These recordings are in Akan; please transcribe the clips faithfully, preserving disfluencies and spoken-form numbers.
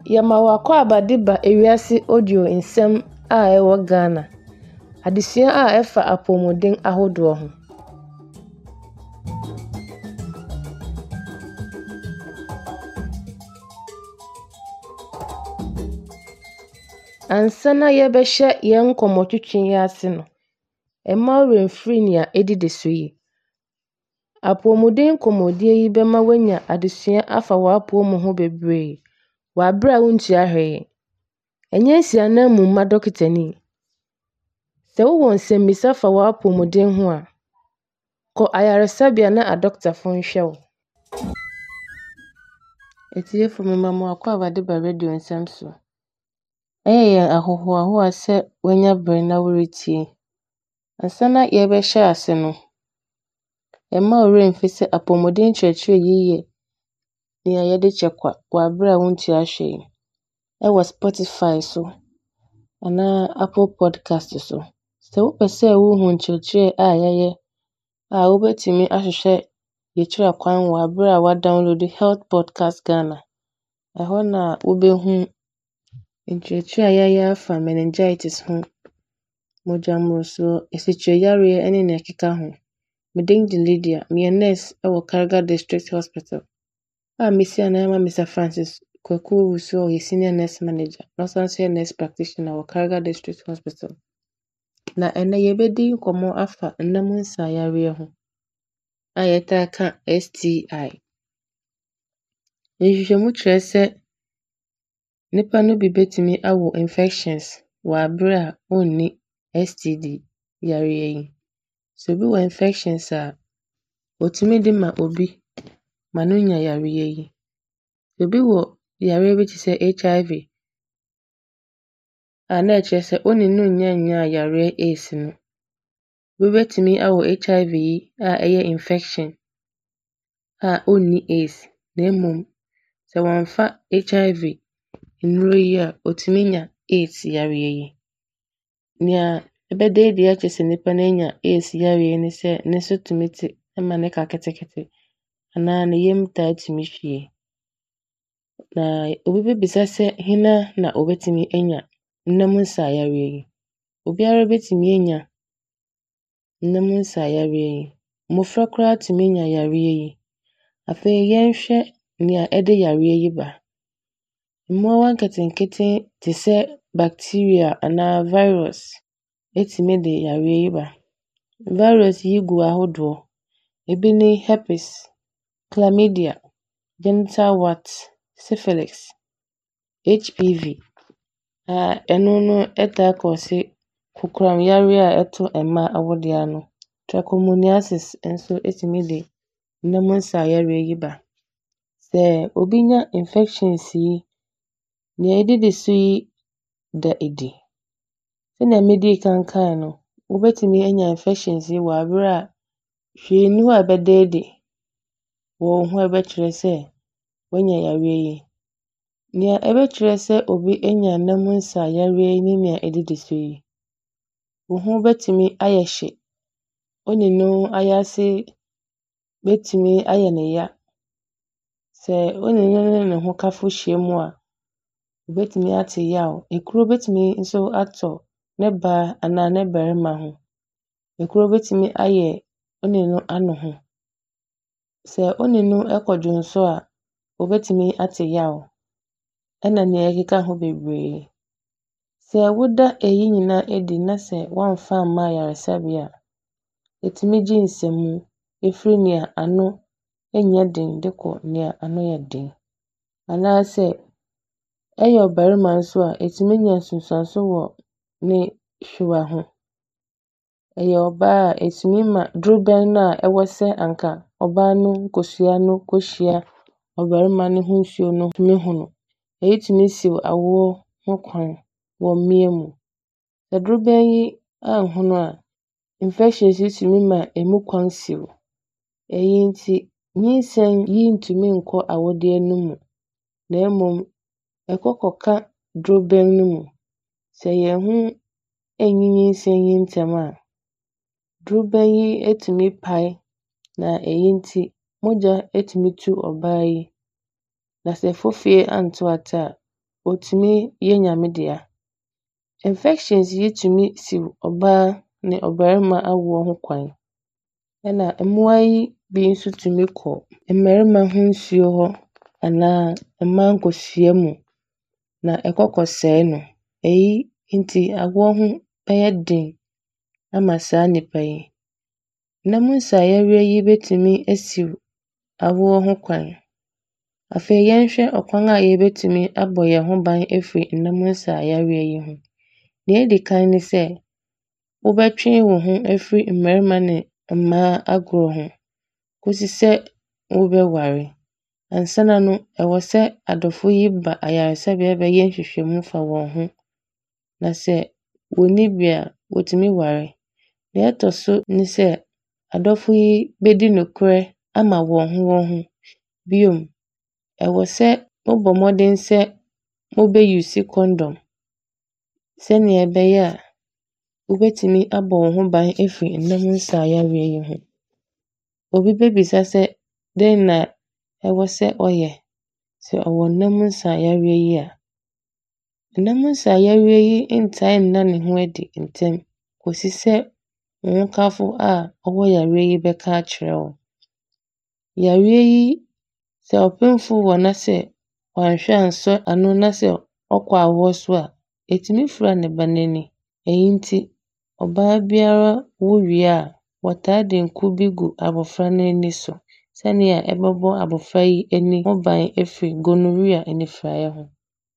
Yama wako abadiba ewiase audio nsɛm a ɛwɔ Ghana. Adesua a ɛfa apɔmuden ahodoɔ ho. Ansana yɛbɛhyɛ yɛn nkɔmmɔtwitwe yi ase no. Ɛma remfiri nea ɛdidi so yi. Apɔmuden nkɔmmɔdie yi bɛma wanya adesua afa w'apɔmu ho bebree. W'abrɛ a wontua hwee. Ɛnyɛ nsianan mu ma dɔkitani. Sɛ wowɔ nsɛmmisa fa w'apɔmuden ho a, kɔ ayaresabea na adɔktafo nhwɛ wo. Etiefo mema mo akɔ abadiba radio nsɛm so. Ɛyɛ yɛn ahohoahoa sɛ wanya bere na woretie. Ansana yɛbɛhyɛ ase no. Ɛma ɔremfi sɛ apɔmuden kyerɛkyerɛ yiyɛ nea yɛde kyɛkwa w'abrɛ a wontua hwee. Ɛwɔ Spotify so anaa Apple Podcast so. Sɛ wopɛ sɛ wohu nkyerɛkyerɛ a yɛyɛ a wobɛtumi ahwehwɛ yɛkyerɛ kwan wɔ abrɛ a wa-download Health Podcast Ghana. Ɛhɔ na wobɛhu nkyerɛkyerɛ a yɛyɛ afa meningitis ho, mogyamorosoɔ, esikyerɛyareɛ ɛne nea ɛkeka ho. Medin de Lydia, meyɛ nurse ɛwɔ Karga District Hospital. A mesi anayama Mister Francis Kwaku Wusu ɔyɛ senior nurse manager, na ɔsan so yɛ nurse practitioner wɔ Karga District Hospital. Na ɛnɛ yɛbɛdi nkɔmmɔ afa nnam nsayareɛ ho a yɛtaa ka S T I. Nhwehwɛmu kyerɛ sɛ nipa no bi betumi awo infections wɔ abrɛ a onni S T D yareɛ yi. Sɛ obi wɔ infections a otumi de ma obi ma no nya yareɛ yi. Sɛ obi wɔ yareɛ bi te sɛ H I V a na ɛkyerɛ sɛ onni no nya nya yareɛ AIDS no. Obi betumi awo H I V yi a ɛyɛ infection a onni AIDS na mmom sɛ wɔmfa H I V nnuro yi a otumi nya AIDS yareɛ yi. Nea ɛbɛda adi akyerɛ sɛ nipa no anya AIDS yareɛ ne sɛ ne so tumi te ɛma ne ka ketekete anaa ne yam taa tumi hwie. Na obi bɛbisa sɛ hena na obetumi anya nnam nsayareɛ yi. Obiara betumi anya nnam nsayareɛ yi. Mmofra koraa tumi anya yareɛ yi. Afei yɛnhwɛ nea ɛde yareɛ yi ba. Mmoawa nketenkete te sɛ bacteria anaa virus etumi de yareɛ yi ba. Virus yi gu ahodoɔ. Ebi ne herpes, chlamydia, genital warts, syphilis, H P V. A ɛno no ɛtaa kɔse kokoram yareɛ a ɛto mmaa awɔde ano. Trichomoniasis nso etumi de nnam nsayareɛ yi ba. Sɛ obi nya infections yi, nea ɛdidi so yi da edi. Sɛnea medii kan kae no, wobetumi anya infections yi wɔ abrɛ a hwee nni hɔ a ɛbɛda adi wɔ wo ho a ɛbɛkyerɛ sɛ wanya yareɛ yi. Nea ɛbɛkyerɛ sɛ obi anya nnam nsayareɛ yi ne nea ɛdidi so yi. Wo ho bɛtumi ayɛ hye. Wone no ayɛ ase bɛtumi ayɛ ne ya. Sɛ wone no ne ne ho kafo hyia mu a, wobɛtumi ate yaw. Ekuro bɛtumi nso atɔ ne ba anaa ne barima ho. Ekuro bɛtumi ayɛ wone no ano ho. Sɛ wone no ɛkɔdwo nso a, wobɛtumi ate yaw. Ɛna nea ɛkeka ho bebree. Sɛ woda eyi nyinaa adi na sɛ woamfa amma ayaresabea a, etumi gye nsɛmu efiri nea ano ɛnyɛ den de kɔ nea ano yɛ den. Anaa sɛ ɛyɛ ɔbarima nso a, etumi nya nsunsuanso wɔ ne hwewa ho. Ɛyɛ ɔbaa a etumi ma dorobɛn no a ɛwɔ sɛ anka ɔbaa no nkosua no kɔhyia ɔbarima no ho nsuo no tumi ho no. Ɛyi tumi siw awoɔ ho kwan wɔ mmea mu. Sɛ dorobɛn yi anhono a, infections yi tumi ma emu kwan siw. Ɛyi nti nyinsɛn yi ntumi nkɔ awodeɛ no mu. Na mmom ɛkɔ kɔka dorobɛn no mu. Sɛ yɛn ho ɛnyi nyinsɛn yi ntɛm a, dorobɛn yi etumi pae na ɛyi nti mogya etumi tu ɔbaa yi. Na sɛ fofie anto ata a, otumi yɛ nyame dea. Infections yi tumi siw ɔbaa ne ɔbarima awoɔ ho kwan. Ɛna mmoa yi bi nso tumi kɔ mmarima ho nsuo hɔ anaa mmaa nkosua mu na ɛkɔkɔ sɛe no. Eyi nti awoɔ ho bɛyɛ den ama saa nipa yi. Nam nsaayareɛ yi betumi asiw awoɔ ho kwan. Afei yɛnhwɛ ɔkwan a yɛbetumi abɔ yɛn ho ban afiri nam nsaayareɛ yi ho. Nea edi kan ne sɛ, wobɛtwe wo ho afiri mmarima ne mmaa agorɔ ho kosi sɛ wobɛware. Ansana no, ɛwɔ sɛ adɔfo yi ba ayaresabea bɛyɛ nhwehwɛmu fa wɔn ho. Na sɛ wonni bi a, wotumi ware. Nea ɛtɔ so ne sɛ, adɔfo yi bedi nokorɛ ama wɔn ho wɔn ho. Biom, ɛwɔ sɛ mobɔ mmɔden sɛ mobɛuse condom sɛnea ɛbɛyɛ a wobetumi abɔ wo ho ban afiri nam nsaayareɛ yi ho. Obi bebisa sɛ dɛn na ɛwɔ sɛ ɔyɛ sɛ ɔwɔ nam nsaayareɛ yi a. Nam nsaayareɛ yi ntae nna ne ho adi ntɛm kosi sɛ wo nkafo a ɔwɔ yareɛ yi bɛka akyerɛ wo. Yareɛ yi, sɛ ɔpemfo wɔ na sɛ wanhwɛ ansɔ ano na sɛ ɔkɔ awoɔ so a, etumi fura ne ba n'ani. Eyi nti, ɔbaa biara wo wie a, wɔtaa de nku bi gu abɔfra n'ani so sɛnea ɛbɛbɔ abɔfra yi ani ho ban afiri gonorrhea anifuraeɛ ho.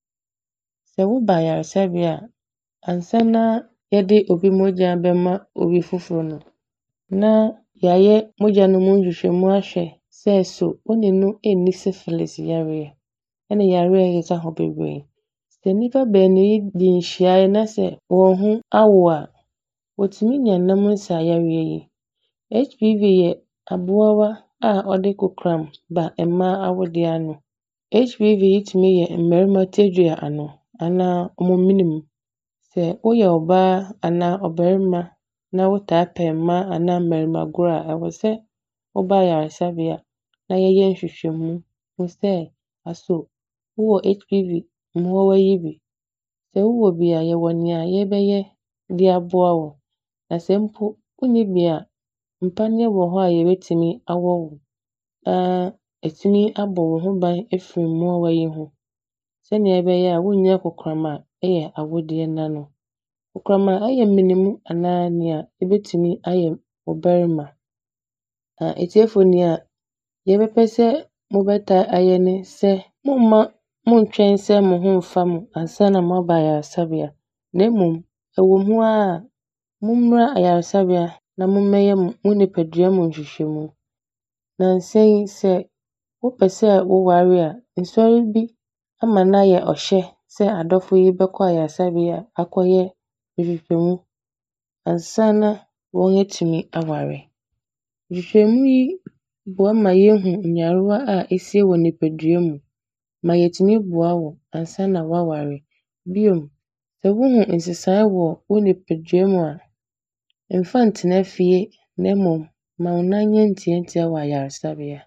Sɛ woba ayaresabea a, ansa na yɛde obi mogya bɛma obi foforo no, na yɛayɛ mogya no mu nhwehwɛmu ahwɛ sɛ so wone no nni syphilis yareɛ ɛne yareɛ a ɛkeka ho bebree. Sɛ nnipa baanu yi di nhyiaeɛ na sɛ wɔn ho awo a, wotumi nya nam nsaayareɛ yi. H P V yɛ aboawa a ɔde kokram ba mmaa awodeɛ ano. H P V yi tumi yɛ mmarima tadua ano anaa ɔmo menem. Sɛ woyɛ ɔbaa anaa ɔbarima na wotaa pɛ mmaa anaa mmarima goro a, ɛwɔ sɛ woba ayaresabea na yɛyɛ nhwehwɛmu hu sɛ aso wowɔ H P V mmoawa yi bi. Sɛ wowɔ bi a, yɛwɔ nea yɛbɛyɛ de aboa wo. Na sɛ mpo wonni bi a, mpaneɛ wɔ hɔ a yɛbɛtumi awɔ wo na etumi abɔ wo ho ban afiri mmoawa yi ho sɛnea ɛbɛyɛ a wonnya kokram a ɛyɛ awodeɛ nna no. Kokram a ɛyɛ menemu anaa nea ɛbɛtumi ayɛ ɔbarima. Na etiefo ni a, yɛbɛpɛ sɛ mobɛtaa ayɛ ne sɛ momma monntwɛn sɛ mo ho mfa mo ansa na moaba ayaresabea. Na mmom, ɛwɔ mu a mommra ayaresabea na mommɛyɛ mo nipadua mu nhwehwɛmu. Nansa yi, sɛ wopɛ sɛ woware a, nsɔre bi ama no ayɛ ɔhyɛ sɛ adɔfo yi bɛkɔ ayaresabea akɔyɛ nhwehwɛmu ansa na wɔn atumi aware. Nhwehwɛmu yi boa ma yɛhu nyarewa a ɛsie wɔ nipadua mu ma yɛtumi boa wo ansa na woaware. Biom, sɛ wohu nsesae wɔ wo nipadua mu a, mfa ntena fie na mmom ma wo nan nyɛ ntiantia wɔ ayaresabea.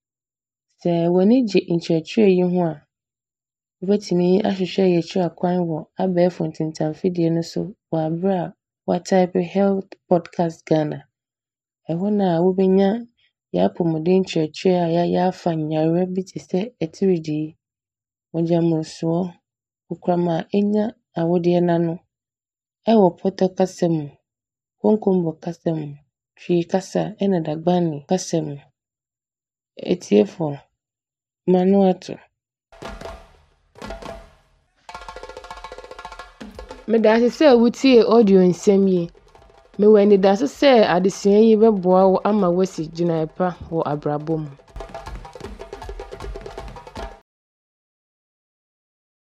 Sɛ w'ani gye nkyerɛkyerɛ yi ho a, wobɛtumi ahwehwɛ yɛn akwan wɔ abɛɛfo ntentamfidie no so wɔ abere a wɔatype Health Podcast Ghana. Ɛhɔ na wobɛnya yɛapɔmuden nkyerɛkyerɛ a yɛayɛ afa nyarewa bi te sɛ atiridii, mogyamorosoɔ, kokram a ɛnya awodeɛ nna no, ɛwɔ pɔtɔ kasa mu, konkombo kasa mu, twi kasa ɛna dagbani kasa mu. Etiefo, ma no ato. Medase sɛ wotie audio nsɛm yi. Mewɔ anidaso sɛ adesua yi bɛboa wo ama wasi gyinae pa wɔ abrabɔ mu.